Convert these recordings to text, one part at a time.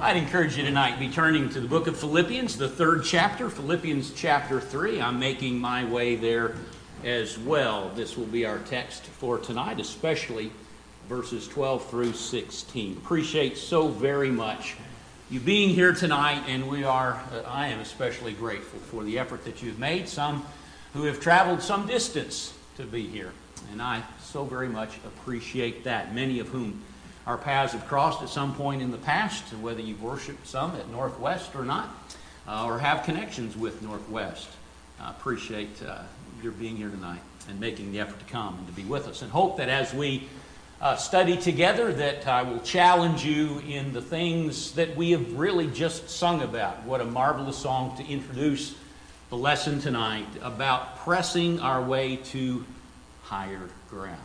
I'd encourage you tonight to be turning to the book of Philippians, the third chapter, Philippians chapter 3. I'm making my way there as well. This will be our text for tonight, especially verses 12 through 16. Appreciate so very much you being here tonight, and I am especially grateful for the effort that you've made, some who have traveled some distance to be here, and I so very much appreciate that, many of whom our paths have crossed at some point in the past, whether you've worshiped some at Northwest or not, or have connections with Northwest. I appreciate your being here tonight and making the effort to come and to be with us, and hope that as we study together that I will challenge you in the things that we have really just sung about. What a marvelous song to introduce the lesson tonight about pressing our way to higher ground.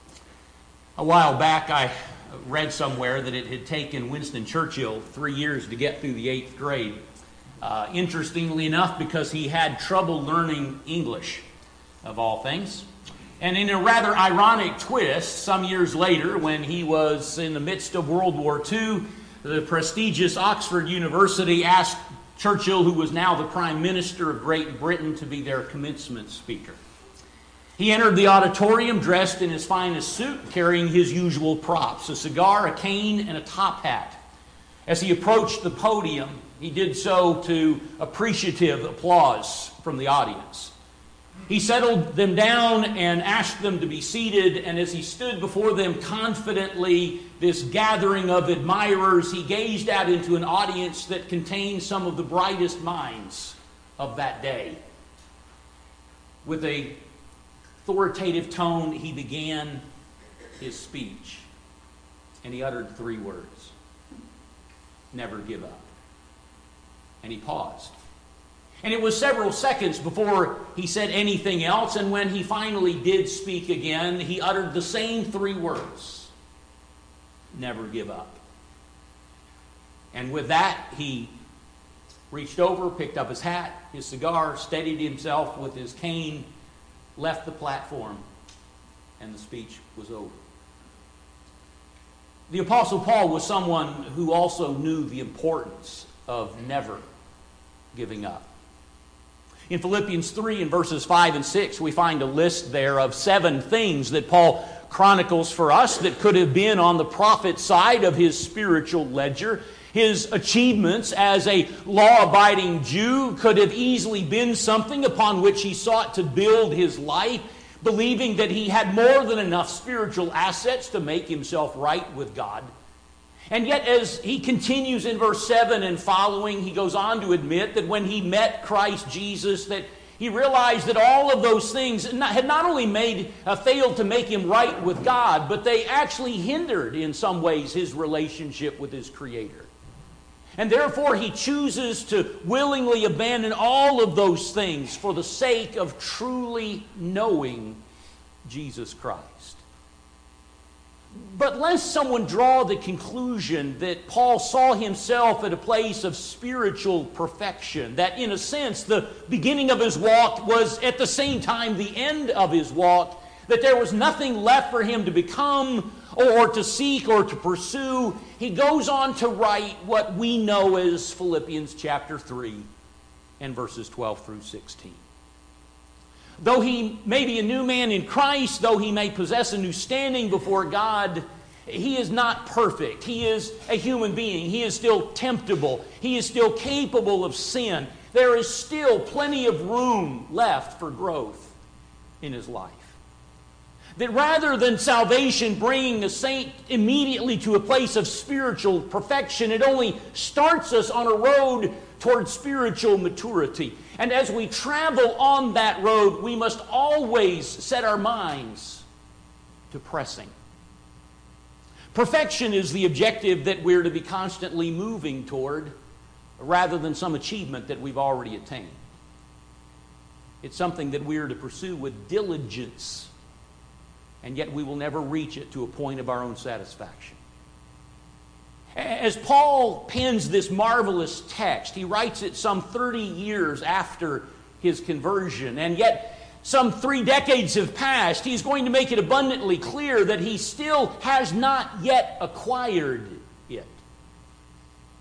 A while back I read somewhere that it had taken Winston Churchill 3 years to get through the 8th grade. Interestingly enough, because he had trouble learning English, of all things. And in a rather ironic twist, some years later, when he was in the midst of World War II, the prestigious Oxford University asked Churchill, who was now the Prime Minister of Great Britain, to be their commencement speaker. He entered the auditorium dressed in his finest suit, carrying his usual props, a cigar, a cane, and a top hat. As he approached the podium, he did so to appreciative applause from the audience. He settled them down and asked them to be seated, and as he stood before them confidently, this gathering of admirers, he gazed out into an audience that contained some of the brightest minds of that day. With a authoritative tone, he began his speech, and he uttered 3 words: never give up. And he paused. And it was several seconds before he said anything else, and when he finally did speak again, he uttered the same 3 words: never give up. And with that, he reached over, picked up his hat, his cigar, steadied himself with his cane, left the platform, and the speech was over. The Apostle Paul was someone who also knew the importance of never giving up. In Philippians 3 and verses 5 and 6, we find a list there of 7 things that Paul chronicles for us that could have been on the prophet side of his spiritual ledger. His achievements as a law-abiding Jew could have easily been something upon which he sought to build his life, believing that he had more than enough spiritual assets to make himself right with God. And yet, as he continues in verse 7 and following, he goes on to admit that when he met Christ Jesus, that he realized that all of those things had not only failed to make him right with God, but they actually hindered in some ways his relationship with his Creator. And therefore he chooses to willingly abandon all of those things for the sake of truly knowing Jesus Christ. But lest someone draw the conclusion that Paul saw himself at a place of spiritual perfection, that in a sense the beginning of his walk was at the same time the end of his walk, that there was nothing left for him to become or to seek or to pursue, he goes on to write what we know as Philippians chapter 3 and verses 12 through 16. Though he may be a new man in Christ, though he may possess a new standing before God, he is not perfect. He is a human being. He is still temptable. He is still capable of sin. There is still plenty of room left for growth in his life. That rather than salvation bringing a saint immediately to a place of spiritual perfection, it only starts us on a road toward spiritual maturity. And as we travel on that road, we must always set our minds to pressing. Perfection is the objective that we're to be constantly moving toward, rather than some achievement that we've already attained. It's something that we're to pursue with diligence, and yet we will never reach it to a point of our own satisfaction. As Paul pens this marvelous text, he writes it some 30 years after his conversion, and yet some 3 decades have passed. He's going to make it abundantly clear that he still has not yet acquired it.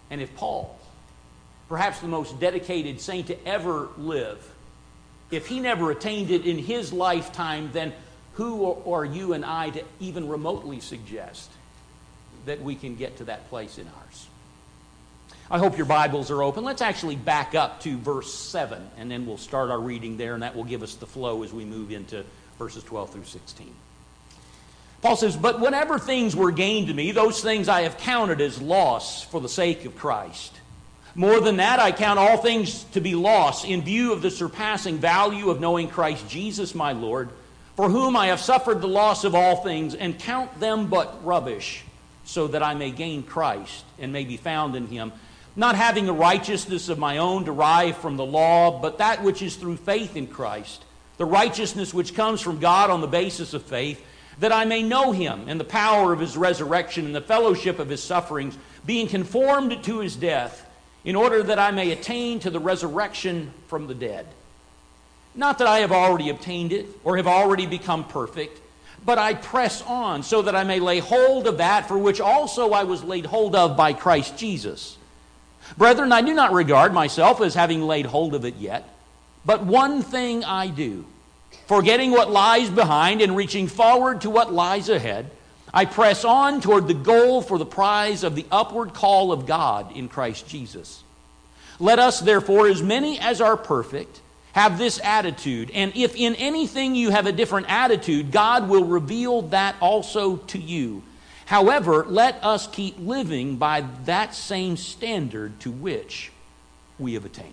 And if Paul, perhaps the most dedicated saint to ever live, if he never attained it in his lifetime, then who are you and I to even remotely suggest that we can get to that place in ours? I hope your Bibles are open. Let's actually back up to verse 7, and then we'll start our reading there, and that will give us the flow as we move into verses 12 through 16. Paul says, "But whatever things were gained to me, those things I have counted as loss for the sake of Christ. More than that, I count all things to be loss in view of the surpassing value of knowing Christ Jesus my Lord, for whom I have suffered the loss of all things, and count them but rubbish, so that I may gain Christ and may be found in him, not having a righteousness of my own derived from the law, but that which is through faith in Christ, the righteousness which comes from God on the basis of faith, that I may know him and the power of his resurrection and the fellowship of his sufferings, being conformed to his death, in order that I may attain to the resurrection from the dead. Not that I have already obtained it or have already become perfect, but I press on so that I may lay hold of that for which also I was laid hold of by Christ Jesus. Brethren, I do not regard myself as having laid hold of it yet, but one thing I do, forgetting what lies behind and reaching forward to what lies ahead, I press on toward the goal for the prize of the upward call of God in Christ Jesus. Let us, therefore, as many as are perfect, have this attitude, and if in anything you have a different attitude, God will reveal that also to you. However, let us keep living by that same standard to which we have attained."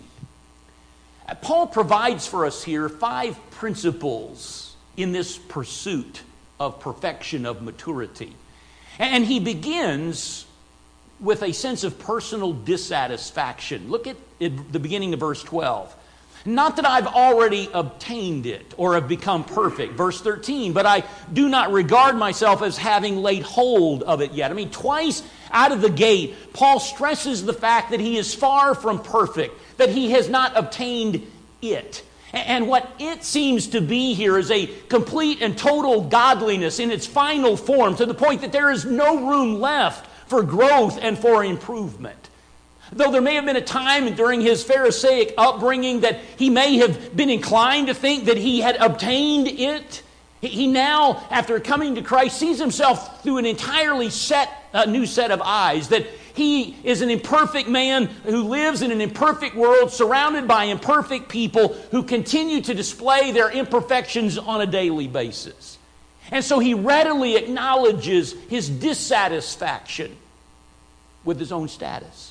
Paul provides for us here 5 principles in this pursuit of perfection, of maturity. And he begins with a sense of personal dissatisfaction. Look at the beginning of verse 12. "Not that I've already obtained it or have become perfect." Verse 13, "But I do not regard myself as having laid hold of it yet." I mean, twice out of the gate, Paul stresses the fact that he is far from perfect, that he has not obtained it. And what it seems to be here is a complete and total godliness in its final form, to the point that there is no room left for growth and for improvement. Though there may have been a time during his Pharisaic upbringing that he may have been inclined to think that he had obtained it, he now, after coming to Christ, sees himself through an entirely new set of eyes, that he is an imperfect man who lives in an imperfect world, surrounded by imperfect people who continue to display their imperfections on a daily basis. And so he readily acknowledges his dissatisfaction with his own status.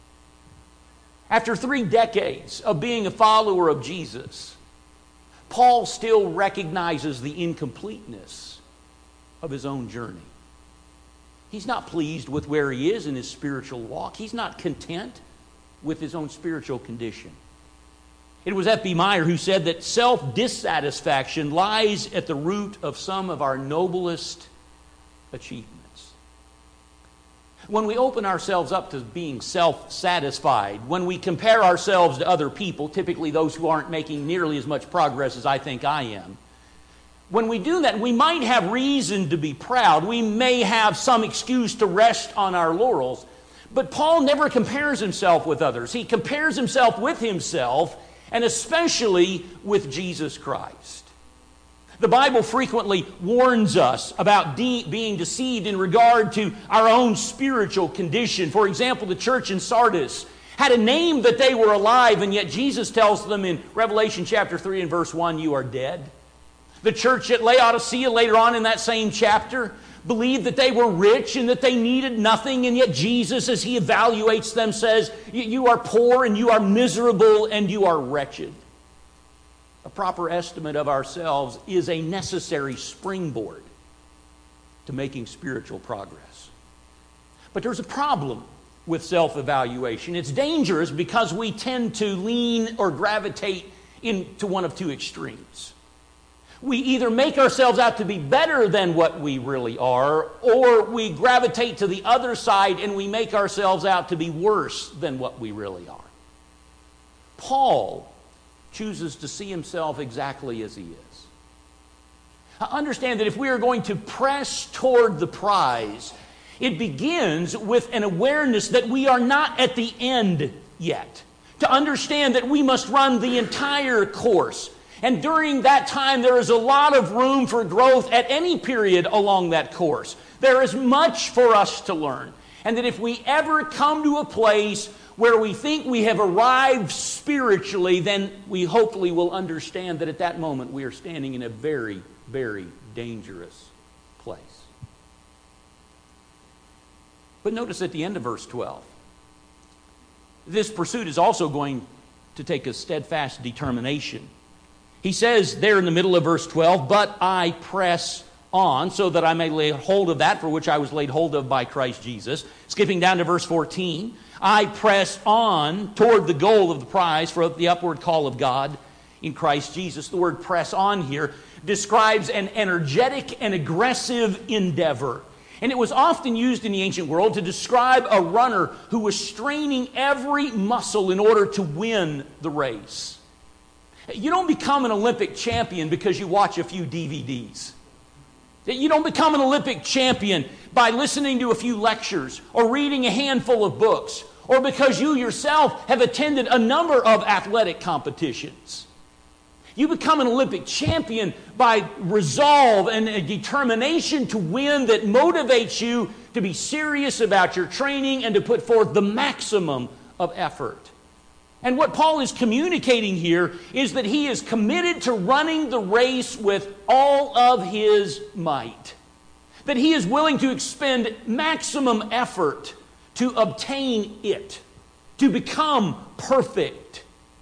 After 3 decades of being a follower of Jesus, Paul still recognizes the incompleteness of his own journey. He's not pleased with where he is in his spiritual walk. He's not content with his own spiritual condition. It was F.B. Meyer who said that self-dissatisfaction lies at the root of some of our noblest achievements. When we open ourselves up to being self-satisfied, when we compare ourselves to other people, typically those who aren't making nearly as much progress as I think I am, when we do that, we might have reason to be proud. We may have some excuse to rest on our laurels. But Paul never compares himself with others. He compares himself with himself, and especially with Jesus Christ. The Bible frequently warns us about being deceived in regard to our own spiritual condition. For example, the church in Sardis had a name that they were alive, and yet Jesus tells them in Revelation chapter 3 and verse 1, "You are dead." The church at Laodicea, later on in that same chapter, believed that they were rich and that they needed nothing, and yet Jesus, as he evaluates them, says, "You are poor and you are miserable and you are wretched." A proper estimate of ourselves is a necessary springboard to making spiritual progress. But there's a problem with self-evaluation. It's dangerous because we tend to lean or gravitate into one of 2 extremes. We either make ourselves out to be better than what we really are, or we gravitate to the other side and we make ourselves out to be worse than what we really are. Paul chooses to see himself exactly as he is. Understand that if we are going to press toward the prize, It begins with an awareness that we are not at the end yet. To understand that we must run the entire course. And during that time, there is a lot of room for growth at any period along that course. There is much for us to learn. And that if we ever come to a place where we think we have arrived spiritually, then we hopefully will understand that at that moment we are standing in a very, very dangerous place. But notice at the end of verse 12, this pursuit is also going to take a steadfast determination. He says there in the middle of verse 12, "But I press on, so that I may lay hold of that for which I was laid hold of by Christ Jesus." Skipping down to verse 14, "I press on toward the goal of the prize for the upward call of God in Christ Jesus." The word "press on" here describes an energetic and aggressive endeavor. And it was often used in the ancient world to describe a runner who was straining every muscle in order to win the race. You don't become an Olympic champion because you watch a few DVDs. You don't become an Olympic champion by listening to a few lectures or reading a handful of books or because you yourself have attended a number of athletic competitions. You become an Olympic champion by resolve and a determination to win that motivates you to be serious about your training and to put forth the maximum of effort. And what Paul is communicating here is that he is committed to running the race with all of his might. That he is willing to expend maximum effort to obtain it, to become perfect.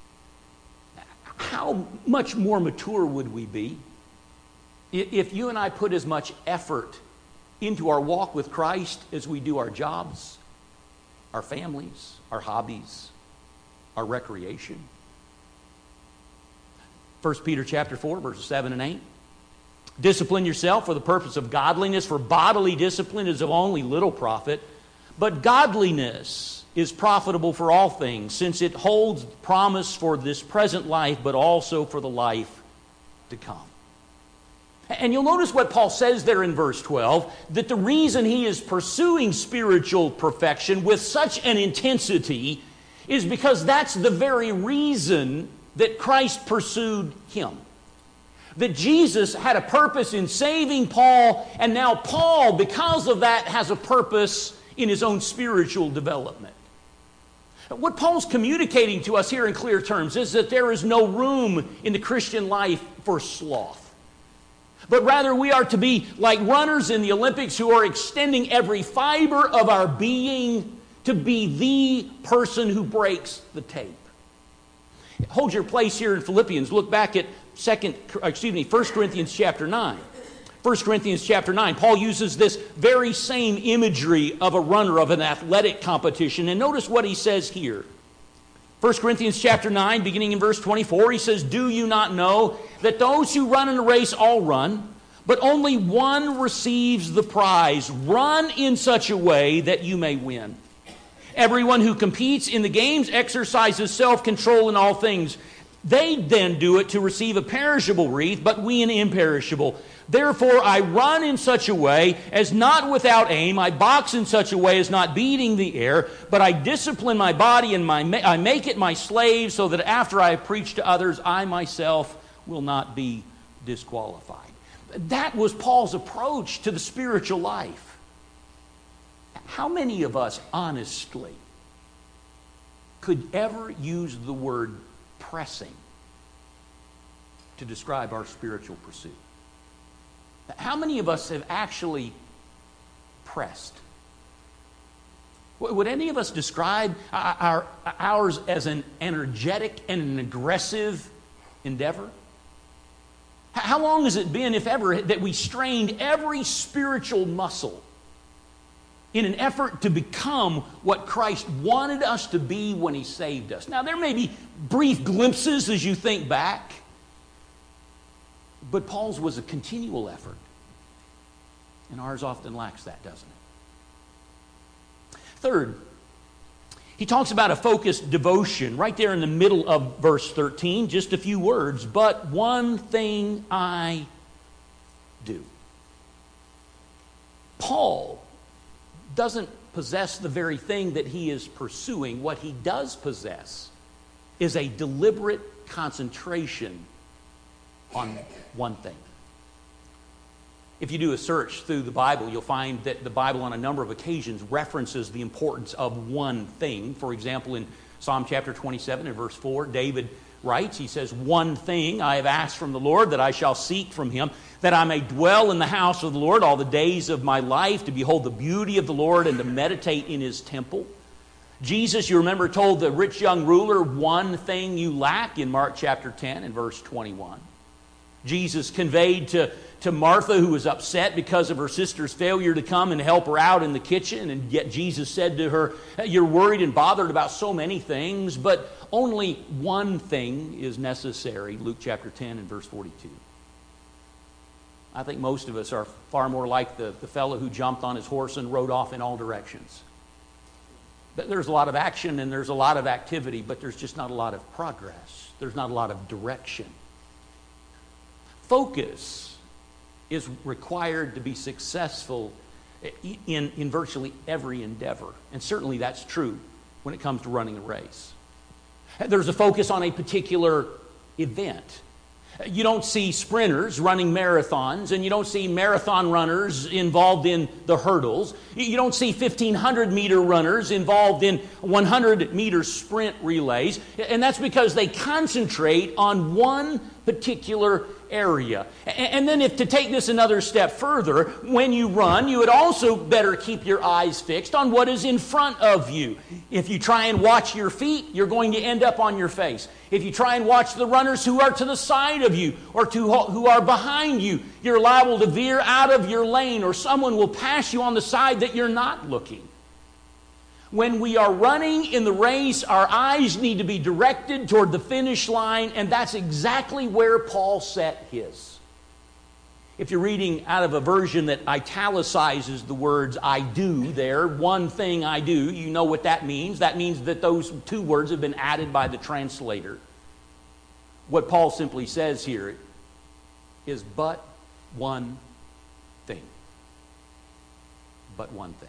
How much more mature would we be if you and I put as much effort into our walk with Christ as we do our jobs, our families, our hobbies, our recreation? 1 Peter chapter 4, verses 7 and 8. "Discipline yourself for the purpose of godliness, for bodily discipline is of only little profit, but godliness is profitable for all things, since it holds promise for this present life, but also for the life to come." And you'll notice what Paul says there in verse 12, that the reason he is pursuing spiritual perfection with such an intensity is because that's the very reason that Christ pursued him. That Jesus had a purpose in saving Paul, and now Paul, because of that, has a purpose in his own spiritual development. What Paul's communicating to us here in clear terms is that there is no room in the Christian life for sloth. But rather we are to be like runners in the Olympics who are extending every fiber of our being to be the person who breaks the tape. Hold your place here in Philippians. Look back at 1 Corinthians chapter 9. 1 Corinthians chapter 9. Paul uses this very same imagery of a runner, of an athletic competition. And notice what he says here. 1 Corinthians chapter 9, beginning in verse 24, he says, "Do you not know that those who run in a race all run, but only one receives the prize? Run in such a way that you may win. Everyone who competes in the games exercises self-control in all things. They then do it to receive a perishable wreath, but we an imperishable. Therefore I run in such a way as not without aim. I box in such a way as not beating the air, but I discipline my body and I make it my slave, so that after I have preached to others, I myself will not be disqualified." That was Paul's approach to the spiritual life. How many of us, honestly, could ever use the word pressing to describe our spiritual pursuit? How many of us have actually pressed? Would any of us describe ours as an energetic and an aggressive endeavor? How long has it been, if ever, that we strained every spiritual muscle in an effort to become what Christ wanted us to be when He saved us? Now, there may be brief glimpses as you think back, but Paul's was a continual effort. And ours often lacks that, doesn't it? Third, he talks about a focused devotion right there in the middle of verse 13, just a few words. "But one thing I do." Paul doesn't possess the very thing that he is pursuing. What he does possess is a deliberate concentration on one thing. If you do a search through the Bible, you'll find that the Bible on a number of occasions references the importance of one thing. For example, in Psalm chapter 27 and verse 4, David writes, he says, "One thing I have asked from the Lord that I shall seek from him, that I may dwell in the house of the Lord all the days of my life, to behold the beauty of the Lord and to meditate in his temple." Jesus, you remember, told the rich young ruler, "One thing you lack," in Mark chapter 10 and verse 21. Jesus conveyed to Martha, who was upset because of her sister's failure to come and help her out in the kitchen, and yet Jesus said to her, "You're worried and bothered about so many things, but only one thing is necessary," Luke chapter 10 and verse 42. I think most of us are far more like the fellow who jumped on his horse and rode off in all directions. There's a lot of action and there's a lot of activity, but there's just not a lot of progress. There's not a lot of direction. Focus is required to be successful in virtually every endeavor. And certainly that's true when it comes to running a race. There's a focus on a particular event. You don't see sprinters running marathons, and you don't see marathon runners involved in the hurdles. You don't see 1,500-meter runners involved in 100-meter sprint relays. And that's because they concentrate on one particular area. And then if to take this another step further, when you run, you would also better keep your eyes fixed on what is in front of you. If you try and watch your feet, you're going to end up on your face. If you try and watch the runners who are to the side of you or who are behind you, you're liable to veer out of your lane, or someone will pass you on the side that you're not looking. When we are running in the race, our eyes need to be directed toward the finish line, and that's exactly where Paul set his. If you're reading out of a version that italicizes the words "I do" there, "one thing I do," you know what that means. That means that those two words have been added by the translator. What Paul simply says here is but one thing. But one thing.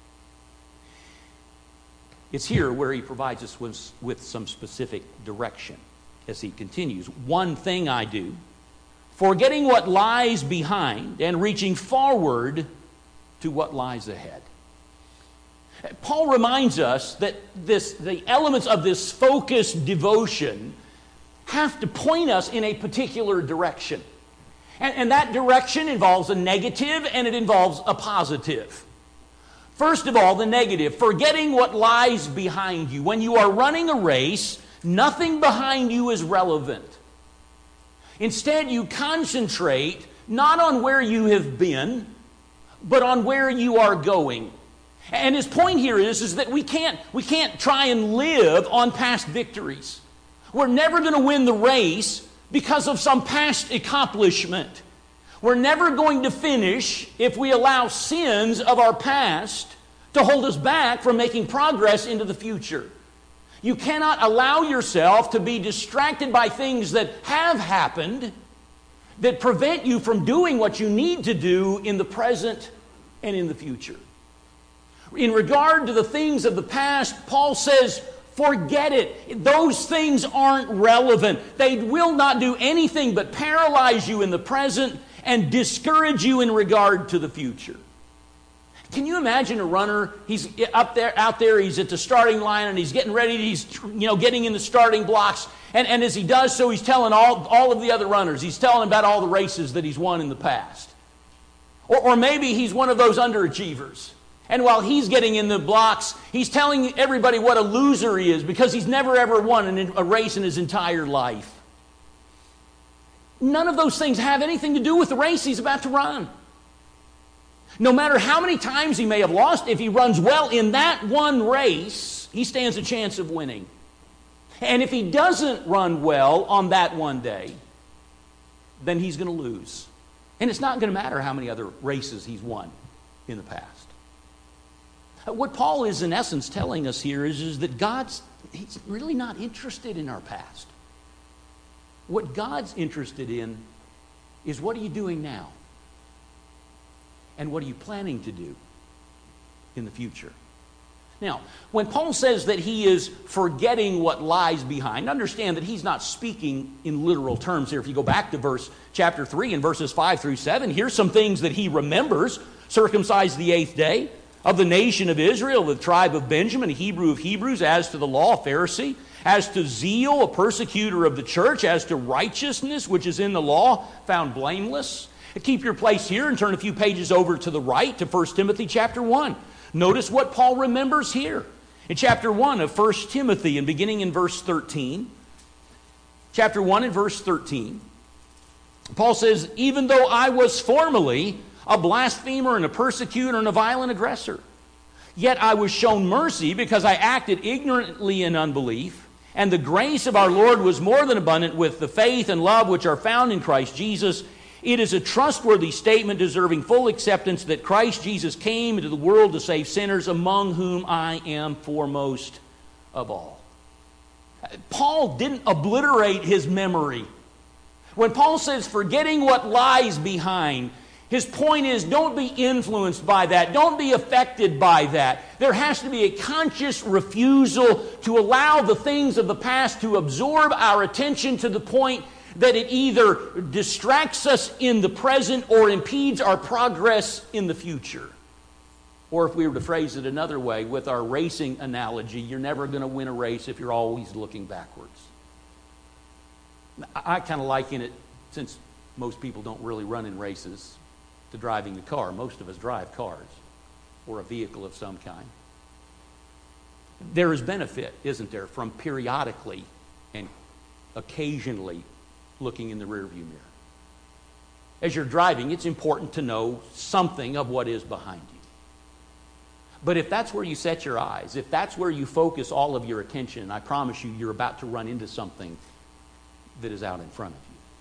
It's here where he provides us with some specific direction as he continues. "One thing I do, forgetting what lies behind and reaching forward to what lies ahead." Paul reminds us that the elements of this focused devotion have to point us in a particular direction. And that direction involves a negative and it involves a positive. First of all, the negative, forgetting what lies behind you. When you are running a race, nothing behind you is relevant. Instead, you concentrate not on where you have been, but on where you are going. And his point here is that we can't try and live on past victories. We're never going to win the race because of some past accomplishment. We're never going to finish if we allow sins of our past to hold us back from making progress into the future. You cannot allow yourself to be distracted by things that have happened that prevent you from doing what you need to do in the present and in the future. In regard to the things of the past, Paul says, forget it. Those things aren't relevant. They will not do anything but paralyze you in the present and discourage you in regard to the future. Can you imagine a runner? He's out there, he's at the starting line and he's getting ready, he's getting in the starting blocks. And as he does so, he's telling all of the other runners, he's telling about all the races that he's won in the past. Or maybe he's one of those underachievers. And while he's getting in the blocks, he's telling everybody what a loser he is because he's never ever won a race in his entire life. None of those things have anything to do with the race he's about to run. No matter how many times he may have lost, if he runs well in that one race, he stands a chance of winning. And if he doesn't run well on that one day, then he's going to lose. And it's not going to matter how many other races he's won in the past. What Paul is in essence telling us here is that he's really not interested in our past. What God's interested in is, what are you doing now? And what are you planning to do in the future. Now, when Paul says that he is forgetting what lies behind, understand that he's not speaking in literal terms here. If you go back to chapter 3 and verses 5 through 7, here's some things that he remembers. Circumcised the 8th day, of the nation of Israel, the tribe of Benjamin, a Hebrew of Hebrews, as to the law, a Pharisee, as to zeal, a persecutor of the church, as to righteousness, which is in the law, found blameless. Keep your place here and turn a few pages over to the right to 1 Timothy chapter 1. Notice what Paul remembers here. In chapter 1 of 1 Timothy, and beginning in verse 13, chapter 1 and verse 13, Paul says, even though I was formerly a blasphemer and a persecutor and a violent aggressor, yet I was shown mercy because I acted ignorantly in unbelief, and the grace of our Lord was more than abundant with the faith and love which are found in Christ Jesus. It is a trustworthy statement deserving full acceptance that Christ Jesus came into the world to save sinners, among whom I am foremost of all. Paul didn't obliterate his memory. When Paul says forgetting what lies behind, his point is don't be influenced by that. Don't be affected by that. There has to be a conscious refusal to allow the things of the past to absorb our attention to the point that it either distracts us in the present or impedes our progress in the future. Or if we were to phrase it another way, with our racing analogy, you're never going to win a race if you're always looking backwards. I kind of liken it, since most people don't really run in races, to driving a car. Most of us drive cars or a vehicle of some kind. There is benefit, isn't there, from periodically and occasionally looking in the rearview mirror. As you're driving, it's important to know something of what is behind you. But if that's where you set your eyes, if that's where you focus all of your attention, I promise you, you're about to run into something that is out in front of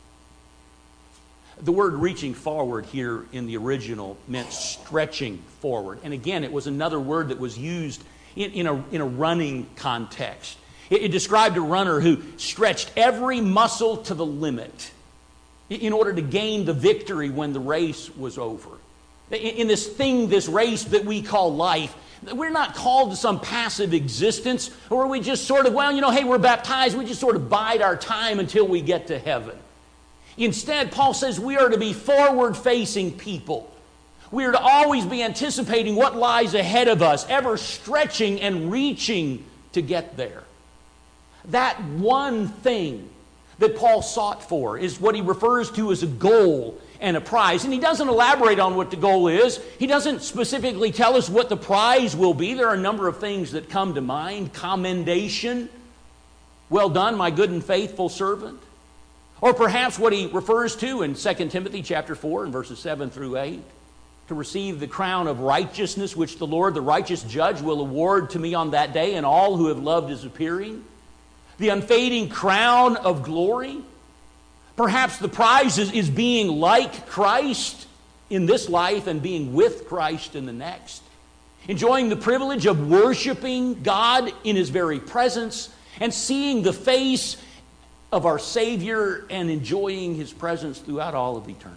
you. The word reaching forward here in the original meant stretching forward. And again, it was another word that was used in a running context. It described a runner who stretched every muscle to the limit in order to gain the victory when the race was over. In this race that we call life, we're not called to some passive existence where we just sort of, hey, we're baptized, we just sort of bide our time until we get to heaven. Instead, Paul says we are to be forward-facing people. We are to always be anticipating what lies ahead of us, ever stretching and reaching to get there. That one thing that Paul sought for is what he refers to as a goal and a prize. And he doesn't elaborate on what the goal is. He doesn't specifically tell us what the prize will be. There are a number of things that come to mind. Commendation. Well done, my good and faithful servant. Or perhaps what he refers to in 2 Timothy chapter 4 and verses 7 through 8. To receive the crown of righteousness which the Lord, the righteous judge, will award to me on that day and all who have loved his appearing. The unfading crown of glory. Perhaps the prize is being like Christ in this life and being with Christ in the next. Enjoying the privilege of worshiping God in his very presence and seeing the face of our Savior and enjoying his presence throughout all of eternity.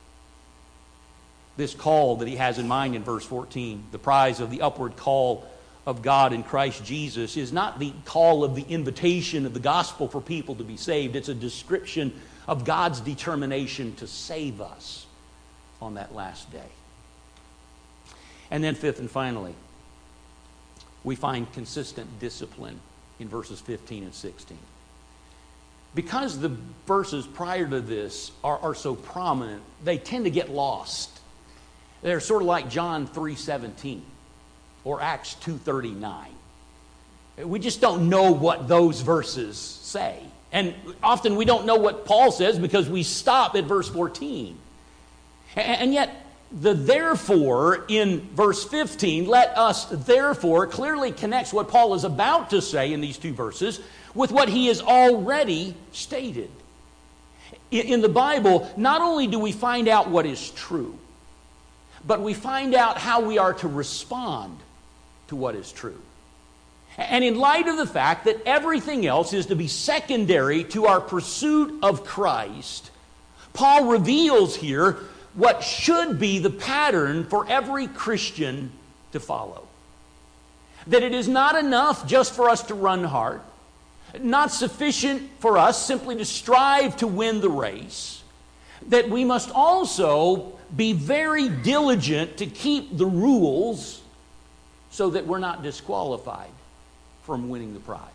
This call that he has in mind in verse 14, the prize of the upward call of God in Christ Jesus, is not the call of the invitation of the gospel for people to be saved. It's a description of God's determination to save us on that last day. And then fifth and finally, we find consistent discipline in verses 15 and 16. Because the verses prior to this are so prominent, they tend to get lost. They're sort of like John 3:17 or Acts 2:39. We just don't know what those verses say. And often we don't know what Paul says because we stop at verse 14. And yet, the therefore in verse 15, let us therefore, clearly connects what Paul is about to say in these two verses with what he has already stated. In the Bible, not only do we find out what is true, but we find out how we are to respond to what is true. And in light of the fact that everything else is to be secondary to our pursuit of Christ, Paul reveals here what should be the pattern for every Christian to follow. That it is not enough just for us to run hard, not sufficient for us simply to strive to win the race, that we must also be very diligent to keep the rules so that we're not disqualified from winning the prize.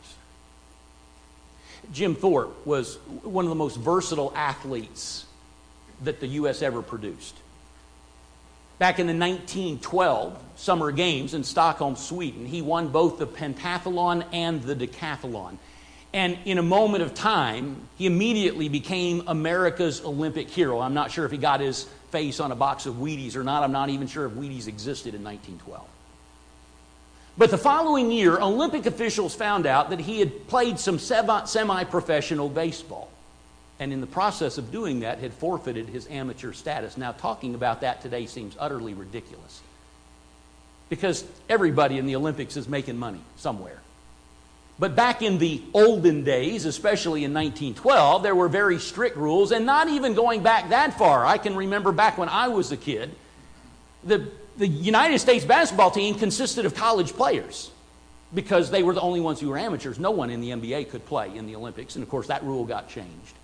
Jim Thorpe was one of the most versatile athletes that the U.S. ever produced. Back in the 1912 Summer Games in Stockholm, Sweden, he won both the pentathlon and the decathlon. And in a moment of time, he immediately became America's Olympic hero. I'm not sure if he got his face on a box of Wheaties or not. I'm not even sure if Wheaties existed in 1912. But the following year, Olympic officials found out that he had played some semi-professional baseball. And in the process of doing that, had forfeited his amateur status. Now, talking about that today seems utterly ridiculous. Because everybody in the Olympics is making money somewhere. But back in the olden days, especially in 1912, there were very strict rules, and not even going back that far. I can remember back when I was a kid, the United States basketball team consisted of college players because they were the only ones who were amateurs. No one in the NBA could play in the Olympics, and of course that rule got changed.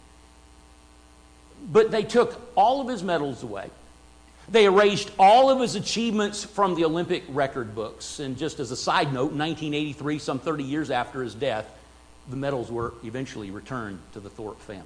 But they took all of his medals away. They erased all of his achievements from the Olympic record books. And just as a side note, in 1983, some 30 years after his death, the medals were eventually returned to the Thorpe family.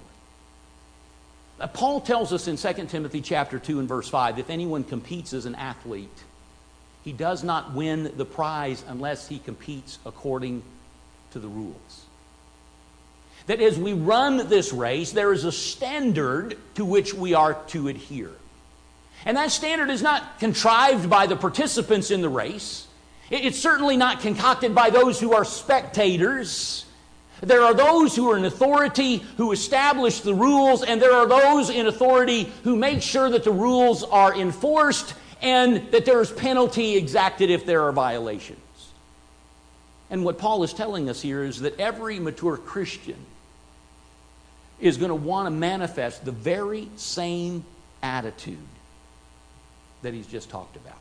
Paul tells us in 2 Timothy chapter 2 and verse 5, if anyone competes as an athlete, he does not win the prize unless he competes according to the rules. That as we run this race, there is a standard to which we are to adhere. And that standard is not contrived by the participants in the race. It's certainly not concocted by those who are spectators. There are those who are in authority who establish the rules, and there are those in authority who make sure that the rules are enforced and that there is penalty exacted if there are violations. And what Paul is telling us here is that every mature Christian is going to want to manifest the very same attitude that he's just talked about.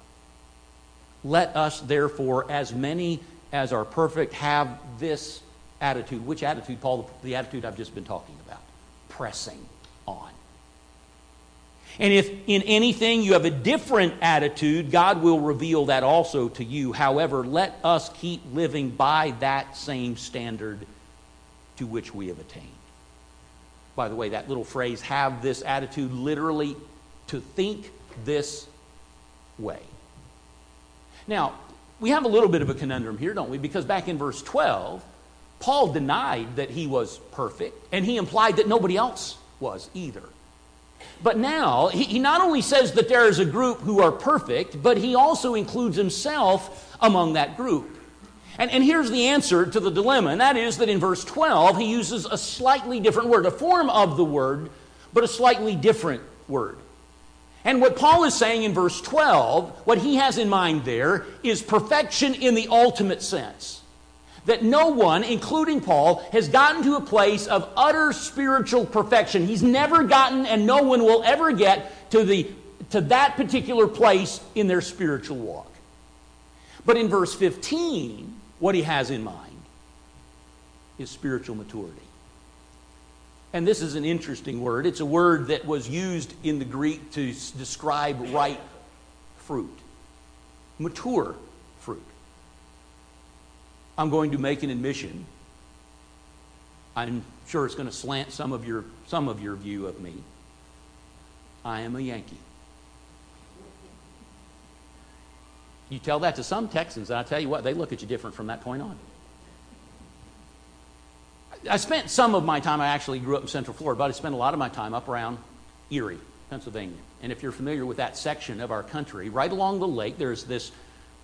Let us, therefore, as many as are perfect, have this attitude. Which attitude, Paul? The attitude I've just been talking about. Pressing on. And if in anything you have a different attitude, God will reveal that also to you. However, let us keep living by that same standard to which we have attained. By the way, that little phrase, have this attitude, literally to think this way. Now, we have a little bit of a conundrum here, don't we? Because back in verse 12, Paul denied that he was perfect, and he implied that nobody else was either. But now, he not only says that there is a group who are perfect, but he also includes himself among that group. And here's the answer to the dilemma, and that is that in verse 12, he uses a slightly different word, a form of the word, but a slightly different word. And what Paul is saying in verse 12, what he has in mind there, is perfection in the ultimate sense. That no one, including Paul, has gotten to a place of utter spiritual perfection. He's never gotten, and no one will ever get to that particular place in their spiritual walk. But in verse 15, what he has in mind is spiritual maturity. And this is an interesting word. It's a word that was used in the Greek to describe ripe fruit. Mature fruit. I'm going to make an admission. I'm sure it's going to slant some of your view of me. I am a Yankee. You tell that to some Texans, and I tell you what, they look at you different from that point on. I spent some of my time, I actually grew up in Central Florida, but I spent a lot of my time up around Erie, Pennsylvania. And if you're familiar with that section of our country, right along the lake, there's this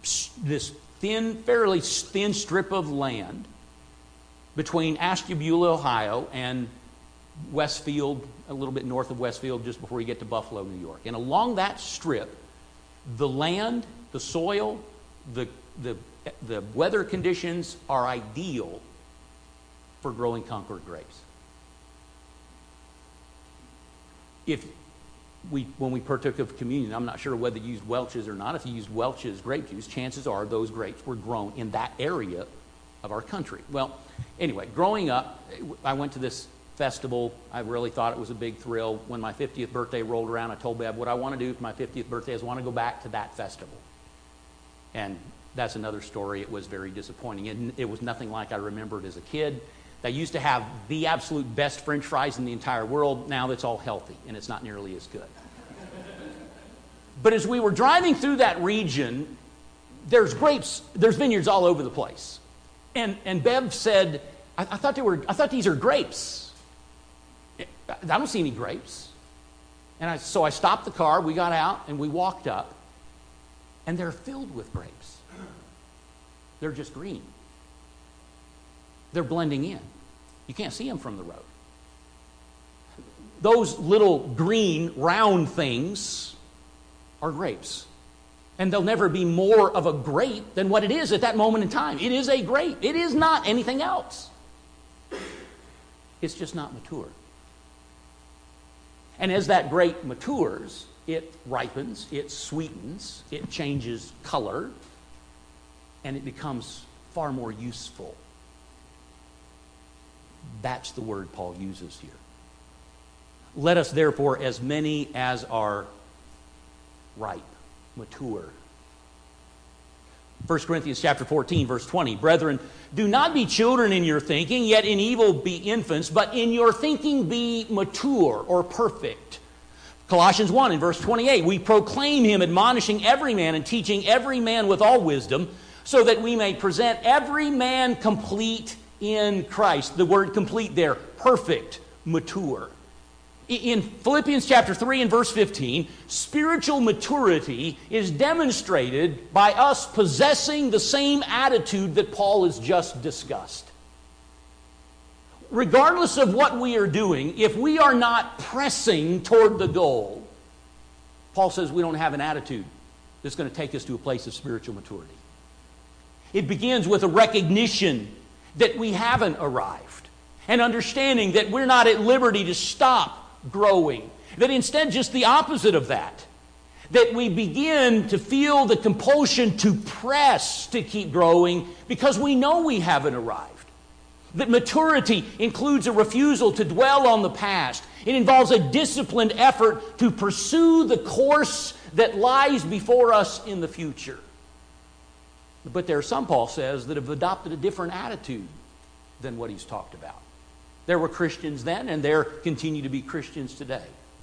fairly thin strip of land between Ashtabula, Ohio, and Westfield, a little bit north of Westfield, just before you get to Buffalo, New York. And along that strip, the land, the soil, the weather conditions are ideal for growing Concord grapes. If when we partook of communion, I'm not sure whether you used Welch's or not. If you used Welch's grape juice, chances are those grapes were grown in that area of our country. Well, anyway, growing up, I went to this festival. I really thought it was a big thrill. When my 50th birthday rolled around, I told Bev what I want to do for my 50th birthday is I want to go back to that festival. And that's another story. It was very disappointing. It was nothing like I remembered as a kid. They used to have the absolute best French fries in the entire world. Now it's all healthy, and it's not nearly as good. But as we were driving through that region, there's vineyards all over the place. And Bev said, I thought these are grapes. I don't see any grapes. And so I stopped the car, we got out, and we walked up, and they're filled with grapes. They're just green. They're blending in. You can't see them from the road. Those little green round things are grapes. And they'll never be more of a grape than what it is at that moment in time. It is a grape. It is not anything else. It's just not mature. And as that grape matures, it ripens, it sweetens, it changes color, and it becomes far more useful. That's the word Paul uses here. Let us therefore, as many as are ripe, mature. 1 Corinthians chapter 14, verse 20. Brethren, do not be children in your thinking, yet in evil be infants, but in your thinking be mature or perfect. Colossians 1 in verse 28. We proclaim him, admonishing every man and teaching every man with all wisdom, so that we may present every man complete in Christ. The word complete there, perfect, mature. In Philippians chapter 3 and verse 15, spiritual maturity is demonstrated by us possessing the same attitude that Paul has just discussed. Regardless of what we are doing, if we are not pressing toward the goal, Paul says we don't have an attitude that's going to take us to a place of spiritual maturity. It begins with a recognition that we haven't arrived, and understanding that we're not at liberty to stop growing. That instead, just the opposite of that. That we begin to feel the compulsion to press to keep growing because we know we haven't arrived. That maturity includes a refusal to dwell on the past. It involves a disciplined effort to pursue the course that lies before us in the future. But there are some, Paul says, that have adopted a different attitude than what he's talked about. There were Christians then, and there continue to be Christians today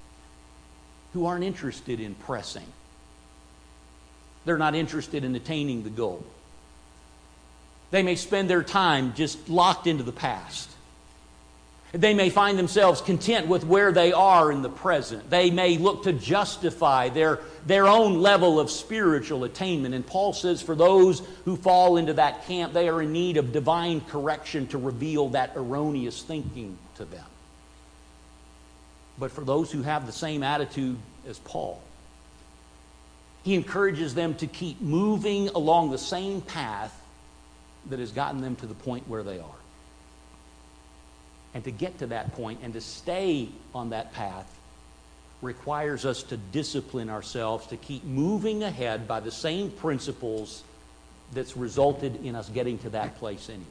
who aren't interested in pressing. They're not interested in attaining the goal. They may spend their time just locked into the past. They may find themselves content with where they are in the present. They may look to justify their own level of spiritual attainment. And Paul says for those who fall into that camp, they are in need of divine correction to reveal that erroneous thinking to them. But for those who have the same attitude as Paul, he encourages them to keep moving along the same path that has gotten them to the point where they are. And to get to that point and to stay on that path requires us to discipline ourselves to keep moving ahead by the same principles that's resulted in us getting to that place anyway.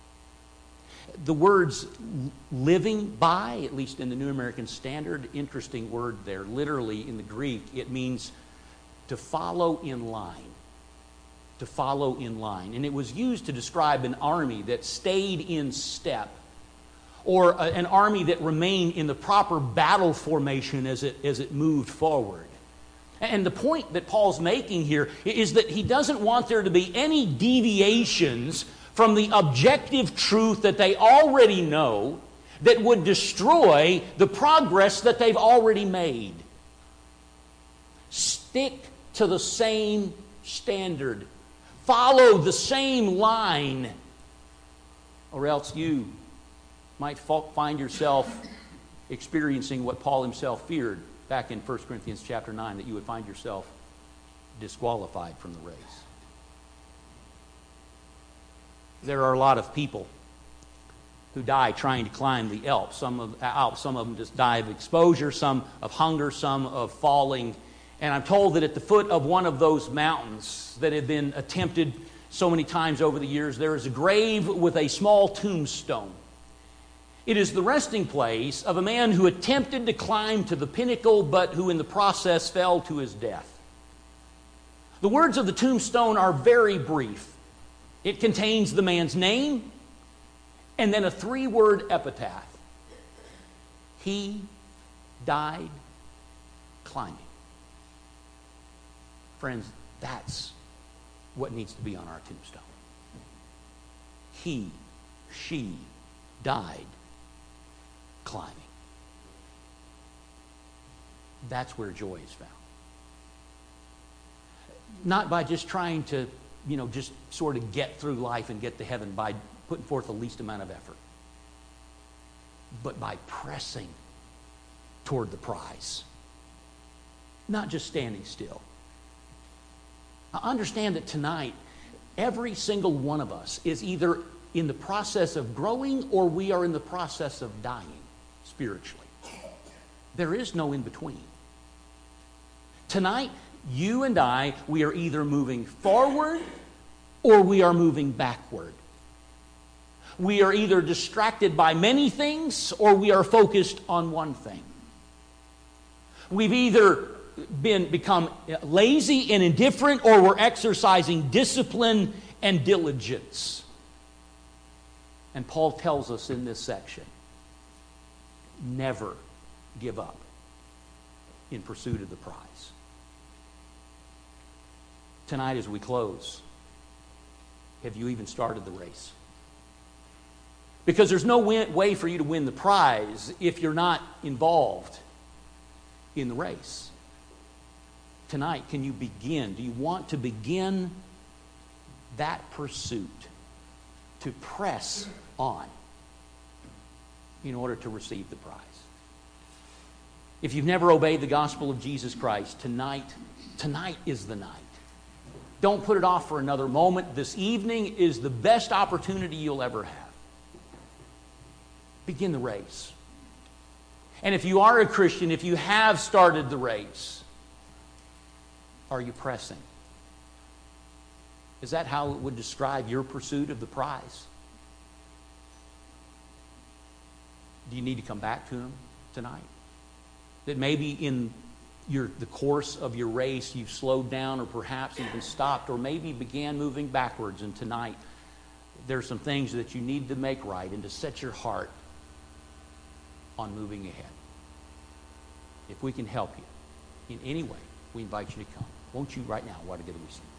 The words living by, at least in the New American Standard, interesting word there. Literally in the Greek, it means to follow in line. To follow in line. And it was used to describe an army that stayed in step, or an army that remained in the proper battle formation as it moved forward. And the point that Paul's making here is that he doesn't want there to be any deviations from the objective truth that they already know that would destroy the progress that they've already made. Stick to the same standard. Follow the same line, or else you might find yourself experiencing what Paul himself feared back in 1 Corinthians chapter 9, that you would find yourself disqualified from the race. There are a lot of people who die trying to climb the Alps. Some of them just die of exposure, some of hunger, some of falling. And I'm told that at the foot of one of those mountains that have been attempted so many times over the years, there is a grave with a small tombstone. It is the resting place of a man who attempted to climb to the pinnacle, but who in the process fell to his death. The words of the tombstone are very brief. It contains the man's name and then a 3-word epitaph. He died climbing. Friends, that's what needs to be on our tombstone. He, she died climbing. That's where joy is found. Not by just trying to, just sort of get through life and get to heaven by putting forth the least amount of effort, but by pressing toward the prize. Not just standing still. I understand that tonight, every single one of us is either in the process of growing or we are in the process of dying spiritually. There is no in between. Tonight, you and I, we are either moving forward or we are moving backward. We are either distracted by many things or we are focused on one thing. We've either become lazy and indifferent or we're exercising discipline and diligence. And Paul tells us in this section, never give up in pursuit of the prize. Tonight as we close, have you even started the race? Because there's no way for you to win the prize if you're not involved in the race. Tonight, can you begin? Do you want to begin that pursuit to press on in order to receive the prize? If you've never obeyed the gospel of Jesus Christ, tonight is the night. Don't put it off for another moment. This evening is the best opportunity you'll ever have. Begin the race. And if you are a Christian, if you have started the race, are you pressing? Is that how it would describe your pursuit of the prize? Do you need to come back to Him tonight? That maybe in the course of your race you've slowed down or perhaps even stopped or maybe began moving backwards, and tonight there's some things that you need to make right and to set your heart on moving ahead. If we can help you in any way, we invite you to come. Won't you right now, while together we sing?